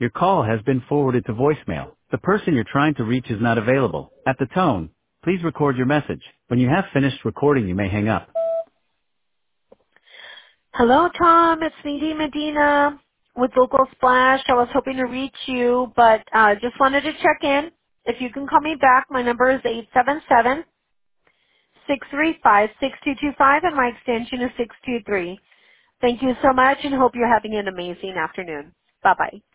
Your call has been forwarded to voicemail. The person you're trying to reach is not available. At the tone, please record your message. When you have finished recording, you may hang up. Hello, Tom. It's Nadine Medina with Local Splash. I was hoping to reach you, but just wanted to check in. If you can call me back, my number is 877-635-6225, and my extension is 623. Thank you so much, and hope you're having an amazing afternoon. Bye-bye.